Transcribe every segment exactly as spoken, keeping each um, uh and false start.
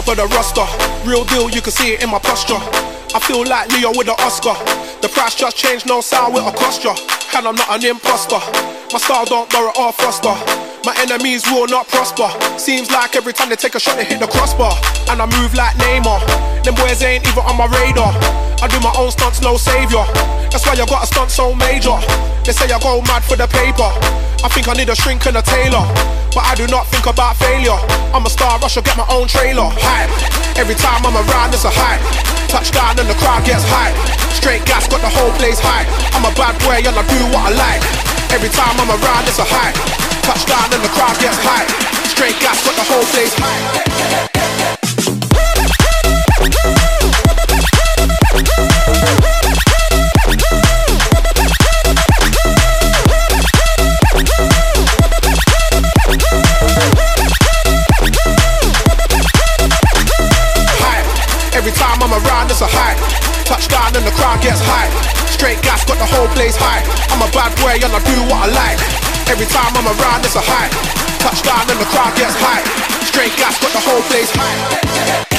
for the roster. Real deal, you can see it in my posture. I feel like Leo with an Oscar. The price just changed, no sound with a cost ya. And I'm not an imposter. My style don't borrow or foster. My enemies will not prosper. Seems like every time they take a shot they hit the crossbar. And I move like Neymar. Them boys ain't even on my radar. I do my own stunts, no savior. That's why I got a stunt so major. They say I go mad for the paper. I think I need a shrink and a tailor, but I do not think about failure. I'm a star, I should get my own trailer. Hype, every time I'm around it's a hype. Touchdown and the crowd gets hype. Straight gas, got the whole place hype. I'm a bad boy and I do what I like. Every time I'm around it's a hype. Touchdown and the crowd gets hype. Straight gas, got the whole place hype. Every time I'm around it's a hype. Touchdown and the crowd gets hype. Straight gas, got the whole place hype. I'm a bad boy and I do what I like. Every time I'm around it's a hype. Touchdown and the crowd gets hype. Straight gas, got the whole place hype.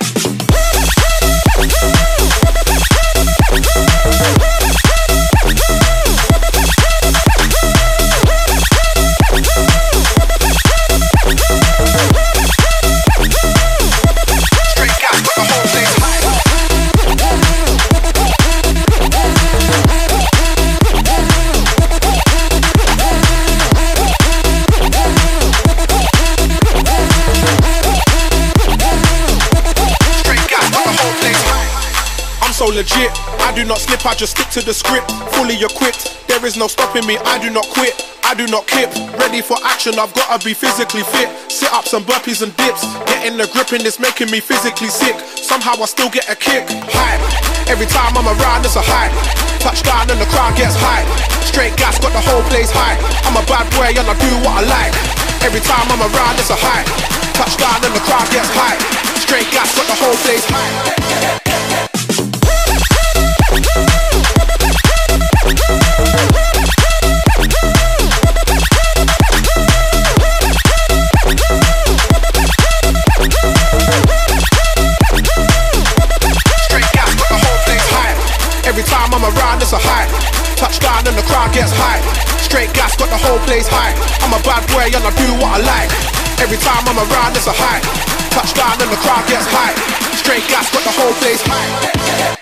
So legit, I do not slip, I just stick to the script. Fully equipped, there is no stopping me, I do not quit, I do not kip. Ready for action, I've gotta be physically fit. Sit-ups and burpees and dips, getting the grip in this making me physically sick. Somehow I still get a kick. Hype, every time I'm around it's a hype. Touchdown and the crowd gets hype. Straight gas, got the whole place hype. I'm a bad boy and I do what I like. Every time I'm around it's a hype. Touchdown and the crowd gets hype. Straight gas, got the whole place hype. Every time I'm around it's a hype. Touchdown and the crowd gets hype. Straight gas, got the whole place hype. I'm a bad boy and I do what I like. Every time I'm around it's a hype. Touchdown and the crowd gets hype. Straight gas, got the whole place hype.